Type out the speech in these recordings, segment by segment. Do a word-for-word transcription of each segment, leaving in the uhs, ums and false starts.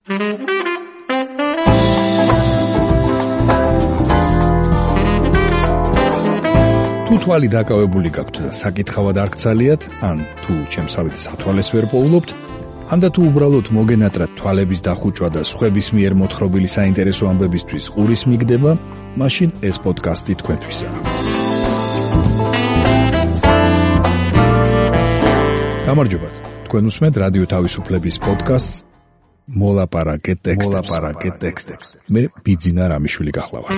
თუ თვალი დაკავებული გაქვთ და საკითხავად არ გცალიათ, ან თუ ჩემსავით სათვალეს ვერ პოულობთ, ან და თუ უბრალოდ მოგენატრათ თვალების დახუჭვა და სხვების მიერ მოთხრობილი საინტერესო ამბებისთვის ყურის მიგდება, მაშინ ეს პოდკასტი თქვენთვისაა. გამარჯობათ, თქვენ უსმენთ რადიო თავისუფლების პოდკასტს მოლაპარაკე ტექსტებს. მე ბიძინა რამიშვილი გახლავართ.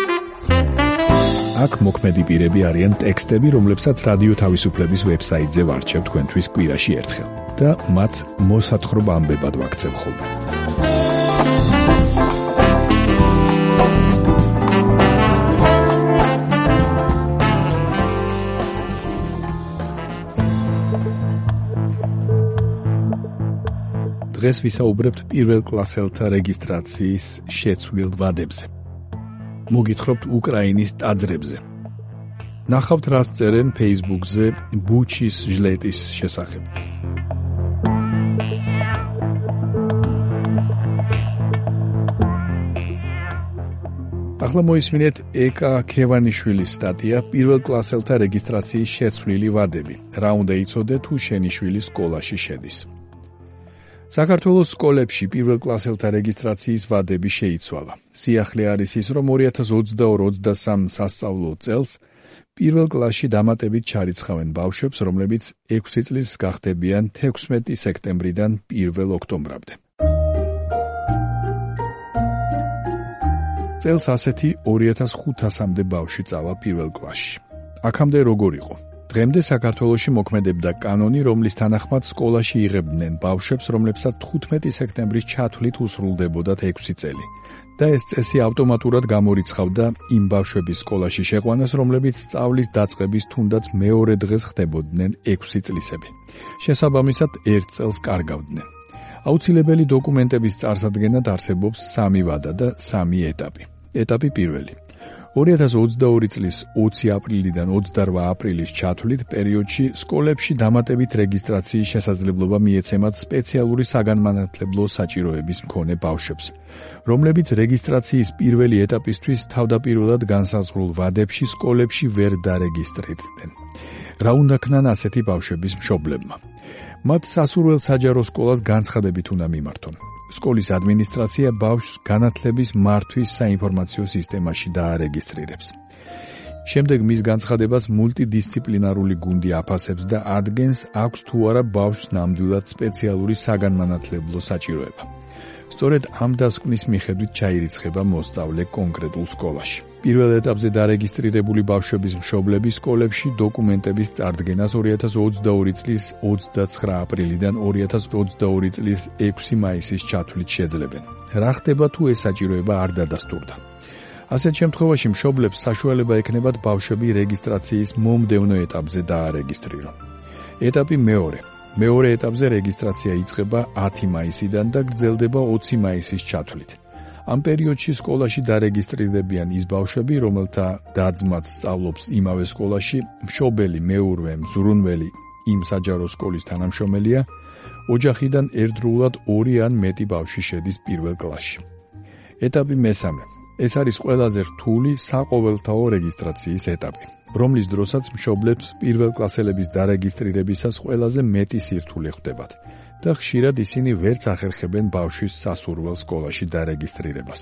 აქ მოქმედი პირები არიან ტექსტები, რომლებსაც რადიო თავისუფლების ვებსაიტზე ვარჩევ თქვენთვის კვირაში ერთხელ და მათ მოსათხრობ ამბებად ვაქცევ ხოლმე. დღეს ვისაუბრებთ პირველკლასელთა რეგისტრაციის შეცვლილ ვადებზე. მოგითხრობთ უკრაინის ტაძრებზე. ნახავთ, რას წერენ Facebook-ზე ბუჩის ჟლეტის შესახებ. ახლა მოისმინეთ ეკა ქევანიშვილის სტატია პირველკლასელთა რეგისტრაციის შეცვლილი ვადები. რა უნდა იცოდე თუ შენი შვილი სკოლაში შედის. საქართველოს სკოლებში პირველკლასელთა რეგისტრაციის ვადები შეიცვალა. სიახლე არის ის, რომ ორი ათას ოცდაორი ოცდასამ სასწავლო წელს პირველ კლასში დამატებით ჩარიცხავენ ბავშვებს, რომლებიც ექვსი წლის გახდებიან თექვსმეტი სექტემბრიდან პირველ ოქტომბრამდე. წელს ასეთი ორი ათას ხუთასამდე ბავშვი წავა პირველ კლასში. აქამდე როგორ იყო? დღემდე საქართველოში მოქმედებდა კანონი, რომლის თანახმად სკოლაში იღებდნენ ბავშვებს, რომლებსაც თხუთმეტი სექტემბრის ჩათვლით უსრულდებოდათ ექვსი წელი. და ეს წესი ავტომატურად გამორიცხავდა იმ ბავშვების სკოლაში შეყვანას, რომლებიც სწავლის დაწყების თუნდაც მეორე დღეს ხდებოდნენ ექვსი წლისები. შესაბამისად, ერთ წელს კარგავდნენ. აუცილებელი დოკუმენტების წარსადგენად არსებობს სამი ვადა და სამი ეტაპი. ეტაპი პირველი. ორი ათას ოცდაორი წლის ოცი აპრილიდან ოცდარვა აპრილის ჩათვლით პერიოდში სკოლებში დამატებით რეგისტრაციის შესაძლებლობა მიეცემათ სპეციალური საგანმანათლებლო საჭიროების მქონე ბავშვებს, რომლებიც რეგისტრაციის პირველი ეტაპისთვის თავდაპირველად განსაზღვრულ ვადებში სკოლებში ვერ დარეგისტრირდნენ. რა უნდა ქნან ასეთი ბავშვების მშობლებმა? მათ სასურველ საჯარო სკოლას განცხადებით უნდა მიმართონ. სკოლის ადმინისტრაცია ბავშვს განათლების მართვის საინფორმაციო სისტემაში დაარეგისტრირებს. შემდეგ მის განცხადებას მულტიდისციპლინარული გუნდი აფასებს და ადგენს, აქვს თუ არა ბავშვს ნამდვილად სპეციალური საგანმანათლებლო საჭიროება. სწორედ ამ დასკვნის მიხედვით ჩაირიცხება მოსწავლე კონკრეტულ სკოლაში. პირველ ეტაპზე დარეგისტრირებული ბავშვების მშობლები სკოლებში დოკუმენტების წარდგენას ორი ათას ოცდაორი წლის ოცდაცხრა აპრილიდან ორი ათას ოცდაორი წლის ექვსი მაისის ჩათვლით შეძლებენ. რა ხდება თუ ეს საჭიროება არ დადასტურდა? ასეთ შემთხვევაში მშობლებს საშუალება ექნებათ ბავშვები რეგისტრაციის მომდევნო ეტაპზე დაარეგისტრირონ. ეტაპი მეორე. მეორე ეტაპზე რეგისტრაცია იწყება ათი მაისიდან და გრძელდება ოცი მაისის ჩათვლით. ამ პერიოდში სკოლაში დარეგისტრირდებიან ის ბავშვები, რომელთა და-ძმაც სწავლობს იმავე სკოლაში, მშობელი, მეურვე, მზრუნველი იმ საჯარო სკოლის თანამშრომელია, ოჯახიდან ერთდროულად ორი ან მეტი ბავშვი შედის პირველ კლასში. ეტაპი მესამე. ეს არის ყველაზე რთული საყოველთაო რეგისტრაციის ეტაპი, რომლის დროსაც მშობლებს პირველკლასელების დარეგისტრირებისას ყველაზე მეტი სირთულე ხვდებათ და ხშირად ისინი ვერც ახერხებენ ბავშვის სასურველ სკოლაში დარეგისტრირებას.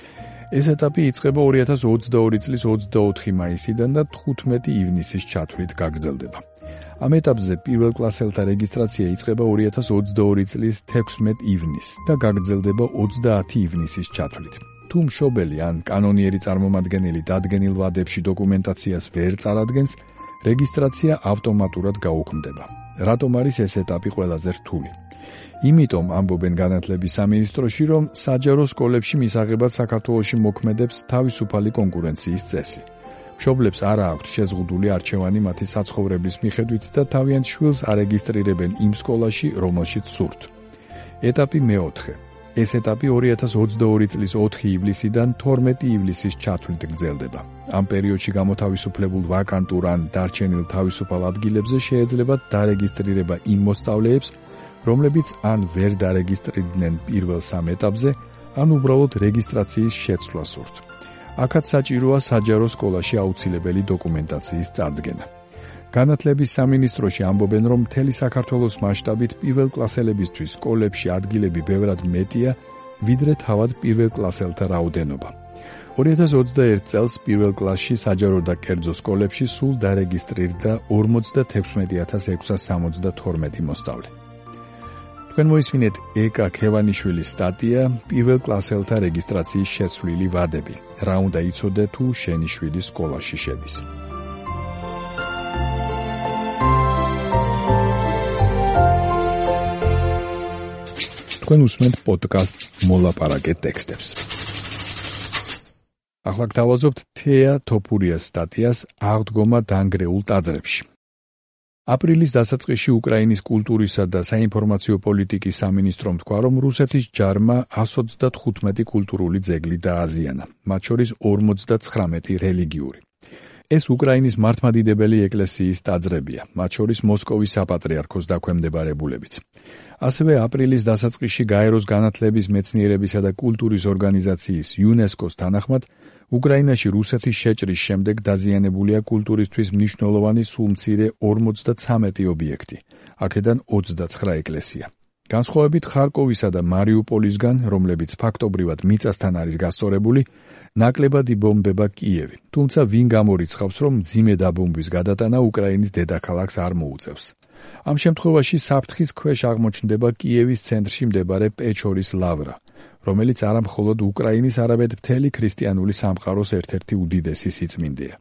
ეს ეტაპი იწყება ორი ათას ოცდაორი წლის ოცდაოთხი მაისიდან და თხუთმეტი ივნისის ჩათვლით გაგრძელდება. ამ ეტაპზე პირველკლასელთა რეგისტრაცია იწყება ორი ათას ოცდაორი წლის თექვსმეტი ივნისს და გაგრძელდება ოცდაათი ივნისის ჩათვლით. თუ მშობელი ან კანონიერი წარმომადგენელი დადგენილ ვადებში დოკუმენტაციას ვერ წარადგენს, რეგისტრაცია ავტომატურად გაუქმდება. რატომ არის ეს ეტაპი ყველაზე რთული? იმიტომ ამბობენ განათლების სამინისტროში, რომ საჯარო სკოლებში მისაღებად საქართველოში მოქმედებს თავისუფალი კონკურენციის წესი. მშობლებს არ აქვთ შეზღუდული არჩევანი მათი საცხოვრების მიხედვით და თავიანთ შვილს არეგისტრირებენ იმ სკოლაში, რომელშიც სურთ. ეტაპი მეოთხე. ეს ეტაპი ორი ათას ოცდაორი წლის ოთხი ივლისიდან თორმეტი ივლისის ჩათვლით გრძელდება. ამ პერიოდში გამოთავისუფლებულ ვაკანტურ ან დარჩენილ თავისუფალ ადგილებზე შეეძლებათ დარეგისტრირება იმ მოსწავლეებს, რომლებიც ან ვერ დარეგისტრირდნენ პირველ სამ ეტაპზე, ან უბრალოდ რეგისტრაციის შეცვლას სურთ. აქაც საჭიროა საჯარო სკოლაში აუცილებელი დოკუმენტაციის წარდგენა. განათლების სამინისტროში ამბობენ, რომ მთელი საქართველოს მასშტაბით პირველკლასელებისთვის სკოლებში ადგილები ბევრად მეტია, ვიდრე თავად პირველკლასელთა რაოდენობა. ორი ათას ოცდაერთ წელს პირველ კლასში საჯარო და კერძო სკოლებში სულ დარეგისტრირდა ორმოცდათექვსმეტი ათას ექვსას სამოცდათორმეტი მოსწავლე. თქვენ მოისმინეთ ეკა ქევანიშვილის სტატია პირველკლასელთა რეგისტრაციის შეცვლილი ვადები. რა უნდა იცოდე თუ შენი შვილი სკოლაში შედის. თქვენ უსმენთ პოდკასტს მოლაპარაკე ტექსტებს. ახლა გთავაზობთ თეა თოფურიას სტატიას აღდგომა დანგრეულ ტაძრებში. აპრილის დასაწყისში უკრაინის კულტურისა და საინფორმაციო პოლიტიკის სამინისტრომ თქვა, რომ რუსეთის ჯარმა εκατს ოცდათხუთმეტი კულტურული ძეგლი დააზიანა, მათ შორის ორმოცდაცხრამეტი რელიგიური. ეს უკრაინის მართლმადიდებელი ეკლესიის ტაძრებია, მათ შორის მოსკოვის საპატრიარქოს დაქვემდებარებულებიც. ასევე აპრილის დასაწყისში გაეროს განათლების, მეცნიერებისა და კულტურის ორგანიზაციის იუნესკოს თანახმად, უკრაინაში რუსეთის შეჭრის შემდეგ დაზიანებულია კულტურისთვის მნიშვნელოვანი სულ მცირე ორმოცდაცამეტი ობიექტი, აქედან ოცდაცხრა ეკლესია. განსხვავებით ხარკოვისა და მარიუპოლისგან, რომლებიც ფაქტობრივად მიწასთან არის გასწორებული, ნაკლებად იბომბება კიევი. თუმცა ვინ გამორიცხავს, რომ მძიმე დაბომბვის გადატანა უკრაინის დედაქალაქს არ მოუწევს. ამ შემთხვევაში საფრთხის ქვეშ აღმოჩნდება კიევის ცენტრში მდებარე პეჩორის ლავრა, რომელიც არა მხოლოდ უკრაინის, არამედ მთელი ქრისტიანული სამყაროს ერთ-ერთი უდიდესი სიწმინდეა.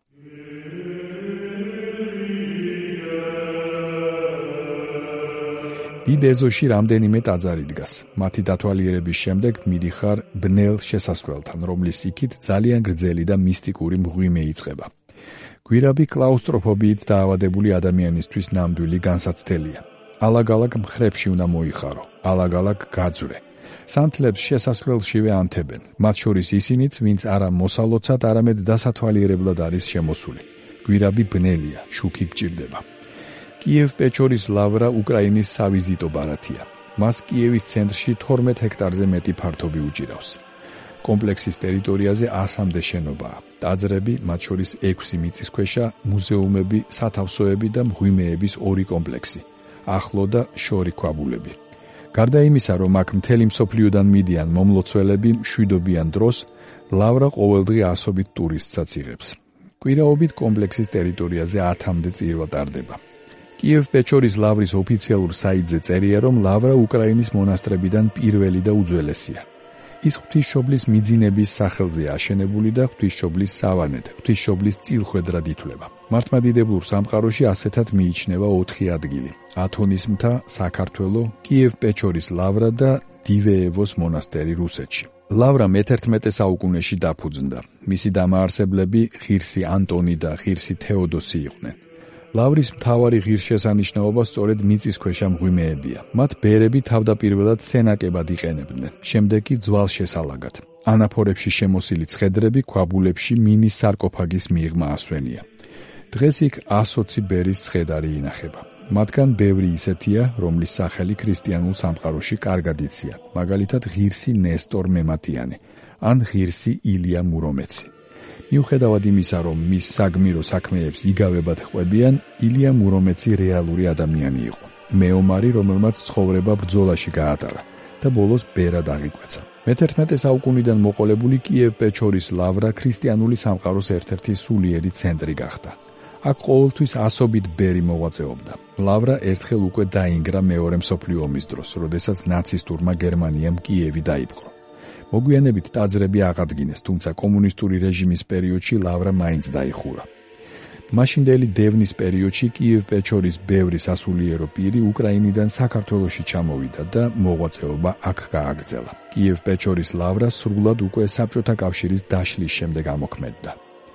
დიდ ეზოში რამდენიმე ტაძარი დგას. მათი დათვალიერების შემდეგ მიდიხარ ბნელ შესასვლელთან, რომლის იქით ძალიან გრძელი და მისტიკური მღვიმე იწყება. გვირაბი კლაუსტროფობიით დაავადებული ადამიანისთვის ნამდვილი განსაცდელია. ალაგ-ალაგ მხრებში უნდა მოიხარო, ალაგ-ალაგ გაძვრე. სანთლებს შესასვლელშივე ანთებენ, მათ შორის ისინიც, ვინც არა მოსალოცად, არამედ დასათვალიერებლად არის შემოსული. გვირაბი ბნელია, შუქი გჭირდება. კიევ-პეჩორის ლავრა უკრაინის სავიზიტო ბარათია. მას კიევის ცენტრში თორმეტ ჰექტარზე მეტი ფართობი უჭირავს. კომპლექსის ტერიტორიაზე ასამდე შენობაა. ტაძრები, მათ შორის ექვსი მიწისქვეშა, მუზეუმები, სათავსოები და მღვიმეების ორი კომპლექსი, ახლო და შორი ქვაბულები. გარდა იმისა, რომ აქ მთელი მსოფლიოდან მიდიან მომლოცველები მშვიდობიან დროს, ლავრა ყოველდღე ასობით ტურისტსაც იღებს. კვირაობით კომპლექსის ტერიტორიაზე ათამდე წირვა ტარდება. კიევ-პეჩორის ლავრის ოფიციალურ საიტზე წერია, რომ ლავრა უკრაინის მონასტრებიდან პირველი და უძველესია. ის ღვთისმშობლის მიძინების სახელზეა აშენებული და ღვთისმშობლის სავანედ, ღვთისმშობლის წილხვედრად ითვლება. მართლმადიდებლურ სამყაროში ასეთად მიიჩნევა ოთხი ადგილი: ათონის მთა, საქართველო, კიევ-პეჩორის ლავრა და დივეევოს მონასტერი რუსეთში. ლავრა მეთერთმეტე საუკუნეში დაფუძნდა. მისი დამაარსებლები ღირსი ანტონი და ღირსი თეოდოსი იყვნენ. ლავრის მთავარი ღირსშესანიშნაობა სწორედ მიწისქვეშა მღვიმეებია. მათ ბერები თავდაპირველად სენაკებად იყენებდნენ, შემდეგ კი ძვალშესალაგად. ანაფორებში შემოსილი ცხედრები ქვაბულებში მინის სარკოფაგის მიღმა ასვენია. დღეს იქ ასოცი ბერის ცხედარი ინახება. მათგან ბევრი ისეთია, რომლის სახელი ქრისტიანულ სამყაროში კარგად იციან, მაგალითად ღირსი ნესტორ მემატიანე ან ღირსი ილია მურომეცი. მიუხედავად იმისა, რომ მის საგმირო საქმეებს იგავებად ხვებიან, ილია მურომეცი რეალური ადამიანი იყო. მეომარი, რომელმაც ცხოვრება ბრძოლაში გაატარა და ბოლოს ბერად აღიკვეცა. მეთერთმეტე საუკუნიდან მოყოლებული კიევ-პეჩორის ლავრა ქრისტიანული სამყაროს ერთ-ერთი სულიერი ცენტრი გახდა. აქ ყოველთვის ასობით ბერი მოღვაწეობდა. ლავრა ერთხელ უკვე დაინგრა მეორე მსოფლიო ომის დროს, როდესაც ნაცისტურმა გერმანიამ კიევი დაიპყრო. მოგვიანებით ტაძრები აღადგინეს, თუმცა კომუნისტური რეჟიმის პერიოდში ლავრა მაინც დაიხურა. მაშინდელი დევნის პერიოდში კიევ-პეჩორის ბევრი სასულიერო პირი უკრაინიდან საქართველოში ჩამოვიდა და მოღვაწეობა აქ გააგრძელა. კიევ-პეჩორის ლავრა სრულად უკვე საბჭოთა კავშირის დაშლის შემდეგ ამოქმედდა.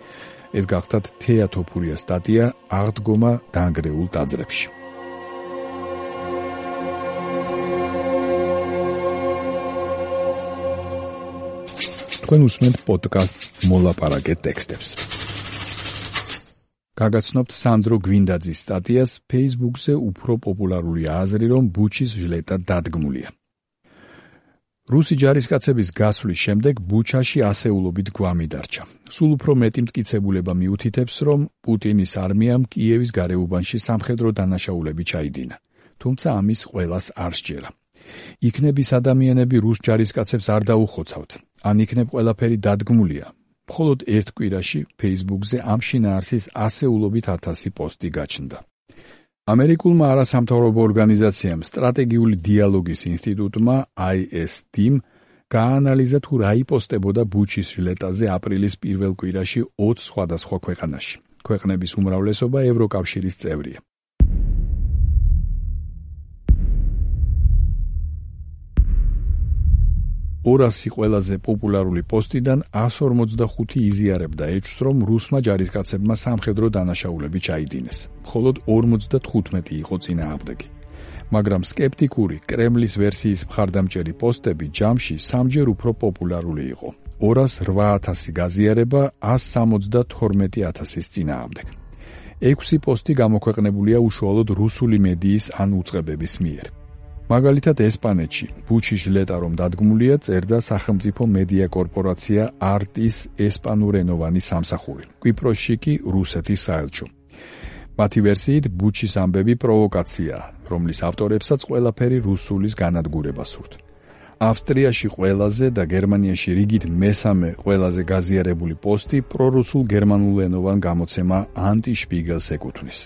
ეს გახდათ თეა თოფურიას სტატია აღდგომა დანგრეულ ტაძრებში. თქვენ უსმენთ პოდკასტს მოლაპარაკე ტექსტებს. გაგაცნობთ სანდრო გვინდაძის სტატიას Facebook-ზე უფრო პოპულარული აზრი, რომ ბუჩის ჟლეტა დადგმულია. რუსი ჯარისკაცების გასვლის შემდეგ ბუჩაში ასეულობით გვამი დარჩა. სულ უფრო მეტი მტკიცებულება მიუთითებს, რომ პუტინის არმიამ კიევის გარეუბანში სამხედრო დანაშაულები ჩაიდინა. თუმცა ამის ყველას არ სჯერა. იქნებ ის ადამიანები რუს ჯარისკაცებს არ დაუხოცავთ, ან იქნებ ყველაფერი დადგმულია. მხოლოდ ერთ კვირაში Facebook-ზე ამ შინაარსის ასეულობით ათასი პოსტი გაჩნდა. ამერიკულმა არასამთავრობო ორგანიზაციამ სტრატეგიული დიალოგის ინსტიტუტმა I S D-მ გააანალიზა თუ რა იპოსტებოდა ბუჩის ჟლეტაზე აპრილის პირველ კვირაში ოცი სხვადასხვა ქვეყანაში. ქვეყნების უმრავლესობა ევროკავშირის წევრია. ორასი ყველაზე პოპულარული პოსტიდან εκατს ორმოცდახუთი იზიარებდა ეჭვს, რომ რუსმა ჯარისკაცებმა სამხედრო დანაშაულები ჩაიდინეს. მხოლოდ ორმოცდათხუთმეტი იყო წინააღმდეგი. მაგრამ სკეპტიკური კრემლის ვერსიის მხარდამჭერი პოსტები ჯამში სამჯერ უფრო პოპულარული იყო. ორას რვა ათასი გაზიარება εκατს სამოცდათორმეტი ათასის წინააღმდეგ. ექვსი პოსტი გამოქვეყნებულია უშუალოდ რუსული მედიის ან უწყებების მიერ. მაგალითად ესპანეთში ბუჩის ჟლეტა რომ დადგმულია წერდა სახელმწიფო მედია კორპორაცია არტის ესპანურენოვანი სამსახური. კვიპროსში კი რუსეთის საელჩო. მათი ვერსიით ბუჩის ამბები პროვოკაციაა, რომლის ავტორებსაც ყველაფერი რუსულის განადგურება სურთ. ავსტრიაში ყველაზე და გერმანიაში რიგით მესამე ყველაზე გაზიარებული პოსტი პრორუსულ გერმანულენოვან გამოცემა ანტიშპიგელს ეკუთვნის.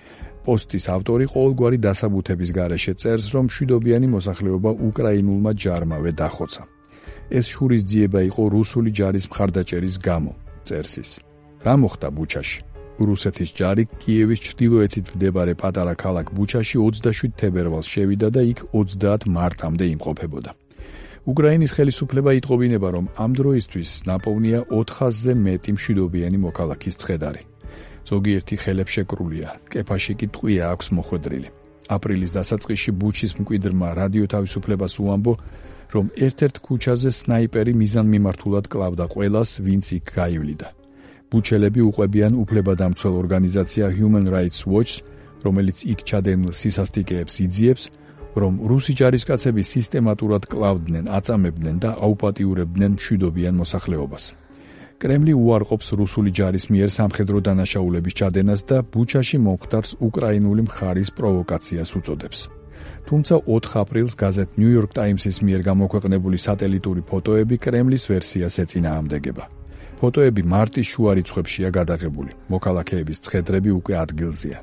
პოსტის ავტორი ყოველგვარი დასაბუთების გარეშე წერს, რომ მშვიდობიანი მოსახლეობა უკრაინულმა ჯარმავე დახოცა. ეს შურისძიება იყო რუსული ჯარის მხარდაჭერის გამო, წერს ის. რა მოხდა ბუჩაში? რუსეთის ჯარი კიევის ჩრდილოეთით მდებარე პატარა ქალაქ ბუჩაში ოცდაშვიდ თებერვალს შევიდა და იქ ოცდაათ მარტამდე იმყოფებოდა. უკრაინის ხელისუფლება იტყობინება, რომ ამ დროისთვის ნაპოვნია ოთხასზე მეტი მშვიდობიანი მოქალაქის ცხედარი. ზოგიერთი ხელებშეკრულია, კეფაში კი ტყვია აქვს მოხვედრილი. აპრილის დასაწყისში ბუჩის მკვიდრმა რადიო თავისუფლებას უამბო, რომ ერთ-ერთ ქუჩაზე სნაიპერი მიზანმიმართულად კლავდა ყველას, ვინც იქ გაივლიდა. ბუჩელები უყვებიან უფლებადამცველ ორგანიზაცია Human Rights Watch, რომელიც იქ ჩადენილ სისასტიკეებს იძიებს, რომ რუსი ჯარისკაცები სისტემატურად კლავდნენ, აწამებდნენ და აუპატიურებდნენ მშვიდობიან მოსახლეობას. კრემლი უარყოფს რუსული ჯარის მიერ სამხედრო დანაშაულების ჩადენას და ბუჩაში მომხდარს უკრაინული მხარის პროვოკაციას უწოდებს. თუმცა ოთხ აპრილს გაზეთ New York Times-ის მიერ გამოქვეყნებული სატელიტური ფოტოები კრემლის ვერსიას ეწინააღმდეგება. ფოტოები მარტის შუა რიცხვებშია გადაღებული, მოქალაქეების ცხედრები უკვე ადგილზეა.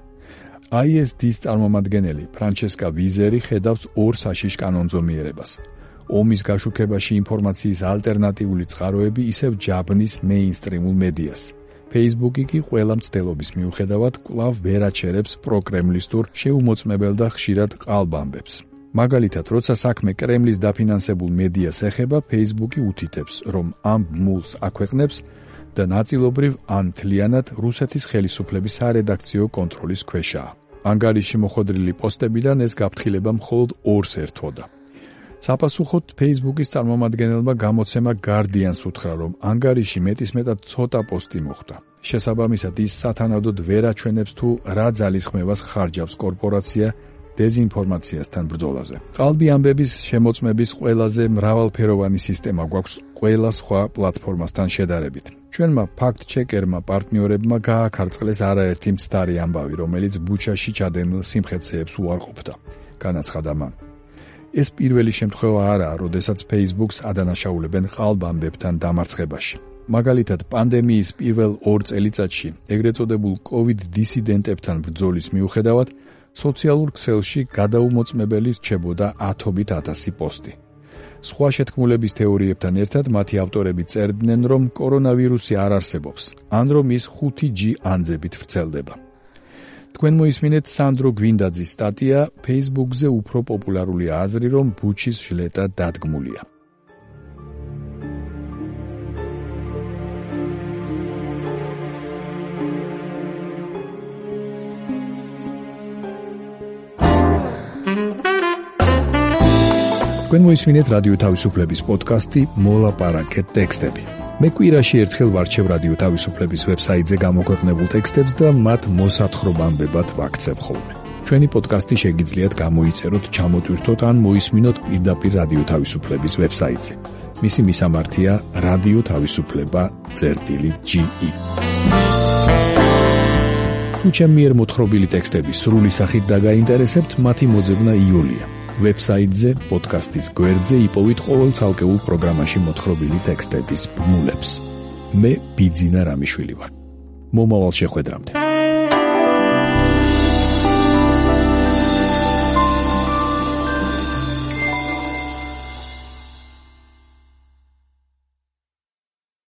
I S D-ის წარმომადგენელი ფრანჩესკა ვიზერი ხედავს ორ საშიშ კანონზომიერებას. ომის გაშუქებაში ინფორმაციის ალტერნატიული წყაროები ისევ ჯაბნის მეინსტრიმულ მედიას. Facebook-ი კი ყველა მცდელობის მიუხედავად კვლავ ვერ აჩერებს პროკრემლისტურ, შეუმოწმებელ და ხშირად ყალბ ამბებს. მაგალითად, როცა საქმე კრემლის დაფინანსებულ მედიას ეხება, Facebook-ი უთითებს, რომ ამ მულს აქვეყნებს და ნაწილობრივ ან მთლიანად რუსეთის ხელისუფლების სარედაქციო კონტროლის ქვეშაა. ანგარიში მოხვედრილი პოსტებიდან ეს გაფრთხილება მხოლოდ ორს ერთვოდა. საპასუხოდ Facebook-ის წარმომადგენელმა გამოცემა Guardian-ს უთხრა, რომ ანგარიში მეტისმეტად ცოტა პოსტი მოხვდა. შესაბამისად, ის სათანადოდ ვერ აჩვენებს თუ რა ძალისხმევას ხარჯავს კორპორაცია დეზინფორმაციასთან ბრძოლაზე. ყალბი ამბების შემოწმების ყველაზე მრავალფეროვანი სისტემა გვაქვს ყველა სხვა პლატფორმასთან შედარებით. ჩვენმა ფაქტ-ჩეკერმა პარტნიორებმა გააქარწყლეს არაერთი მცდარი ამბავი, რომელიც ბუჩაში ჩადენილ სიმხეცეებს უარყოფდა, განაცხადა მან. ეს პირველი შემთხვევა არაა, როდესაც Facebook-ს ადანაშაულებენ ყალბ ამბებთან დამარცხებაში. მაგალითად, პანდემიის პირველ ორ წელიწადში, ეგრეთ წოდებულ COVID დისიდენტებთან ბრძოლის მიუხედავად, სოციალურ ქსელში გადაუმოწმებელი რჩებოდა ათობით ათასი პოსტი. სხვა შეთქმულების თეორიებთან ერთად მათი ავტორები წერდნენ, რომ კორონავირუსი არ არსებობს, ან რომ ის ხუთი ჯი ანძებით ვრცელდება. თქვენ მოისმინეთ სანდრო გვინდაძის სტატია Facebook-ზე უფრო პოპულარული აზრი, რომ ბუჩის ჟლეტა დადგმულია. თქვენ მოისმინეთ რადიო თავისუფლების პოდკასტი მოლაპარაკეთ ტექსტები. მე კვირაში ერთხელ ვარჩევ რადიო თავისუფლების ვებსაიტზე გამოქვეყნებულ ტექსტებს და მათ მოსათხრობამდებად ვაქცევ ხოლმე. ჩვენი პოდკასტი შეგიძლიათ გამოიწეროთ, ჩამოტვირთოთ ან მოისმინოთ პირდაპირ რადიო თავისუფლების ვებსაიტზე. მისი მისამართია რადიო თავისუფლება წერტილი ჯი ი. თუ ჩემ მიერ მოთხრობილი ტექსტები სრული სახით დაგაინტერესებთ, მათი მოძებნა იოლია. ვებსაიტზე, პოდკასტის გვერდზე იპოვით ყოველ ცალკეულ პროგრამაში მოთხრობილი ტექსტების ბმულებს. მე ბიძინა რამიშვილი ვარ. მომავალ შეხვედრამდე.